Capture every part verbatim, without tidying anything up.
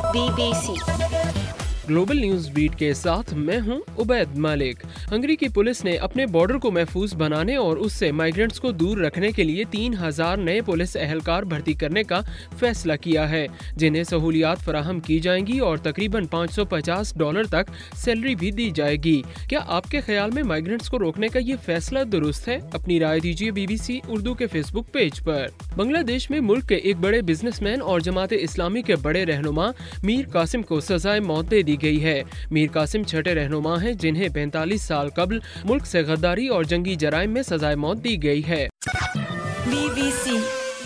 B B C global news beat के साथ मैं हूं उबैद मालिक। हंगरी की पुलिस ने अपने बॉर्डर को महफूज बनाने और उससे माइग्रेंट्स को दूर रखने के लिए तीन हजार नए पुलिस एहलकार भर्ती करने का फैसला किया है, जिन्हें सहूलियात फराहम की जाएंगी और तकरीबन पाँच सौ पचास डॉलर तक सैलरी भी दी जाएगी। क्या आपके ख्याल में माइग्रेंट्स को रोकने का ये फैसला दुरुस्त है? अपनी राय दीजिए बी बी सी उर्दू के फेसबुक पेज पर। बांग्लादेश में मुल्क के एक बड़े बिजनेसमैन और जमात इस्लामी के बड़े रहनुमा मीर कासिम को सजाए मौत दे दी गई है। मीर कासिम छठे रहनुमा हैं जिन्हें पैंतालीस साल कबल मुल्क से गद्दारी और जंगी जराइम में सजाए मौत दी गई है। बी बी सी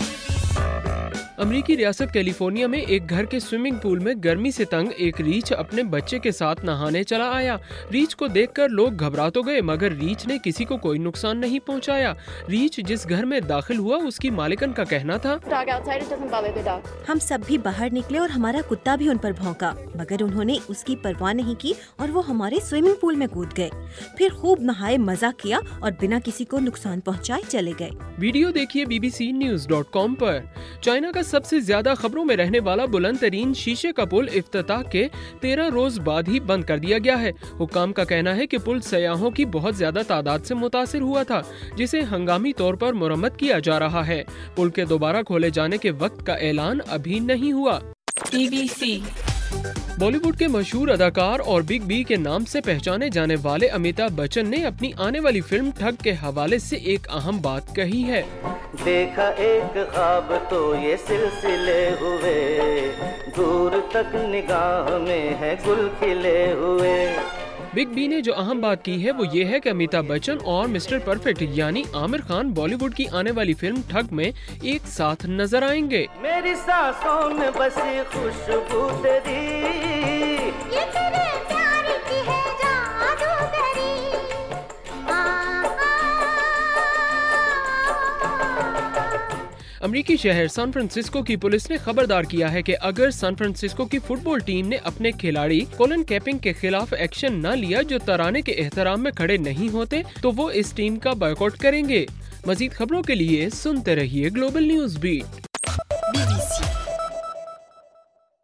अमेरिकी रियासत कैलिफोर्निया में एक घर के स्विमिंग पूल में गर्मी से तंग एक रीछ अपने बच्चे के साथ नहाने चला आया। रीछ को देखकर लोग घबरा तो गए, मगर रीछ ने किसी को कोई नुकसान नहीं पहुंचाया। रीछ जिस घर में दाखिल हुआ उसकी मालिकन का कहना था, हम सब भी बाहर निकले और हमारा कुत्ता भी उन पर भौंका, मगर उन्होंने उसकी परवाह नहीं की और वो हमारे स्विमिंग पूल में कूद गए। फिर खूब नहाए, मजा किया और बिना किसी को नुकसान पहुँचाए चले गए। वीडियो देखिए B B C news dot com पर। चाइना का सबसे ज्यादा खबरों में रहने वाला बुलंद तरीन शीशे का पुल इफ्तिताह के तेरह रोज बाद ही बंद कर दिया गया है। हुक्काम का कहना है कि पुल सयाहों की बहुत ज्यादा तादाद से मुतासिर हुआ था, जिसे हंगामी तौर पर मुरम्मत किया जा रहा है। पुल के दोबारा खोले जाने के वक्त का ऐलान अभी नहीं हुआ। बी बी सी बॉलीवुड के मशहूर अदाकार और बिग बी के नाम से पहचाने जाने वाले अमिताभ बच्चन ने अपनी आने वाली फिल्म ठग के हवाले से एक अहम बात कही है। देखा एक ख्वाब तो ये सिलसिले हुए, दूर तक निगाह में है गुल खिले हुए। बिग बी ने जो अहम बात की है वो ये है कि अमिताभ बच्चन और मिस्टर परफेक्ट यानी आमिर खान बॉलीवुड की आने वाली फिल्म ठग में एक साथ नजर आएंगे। मेरी सांसों में बसी खुशबू तेरी, ये तेरे प्यार की है जादूगरी। अमेरिकी शहर सैन फ्रांसिस्को की पुलिस ने खबरदार किया है कि अगर सैन फ्रांसिस्को की फुटबॉल टीम ने अपने खिलाड़ी कोलिन कैपिंग के खिलाफ एक्शन न लिया जो तराने के एहतराम में खड़े नहीं होते, तो वो इस टीम का बॉयकॉट करेंगे। मजीद खबरों के लिए सुनते रहिए ग्लोबल न्यूज बीट।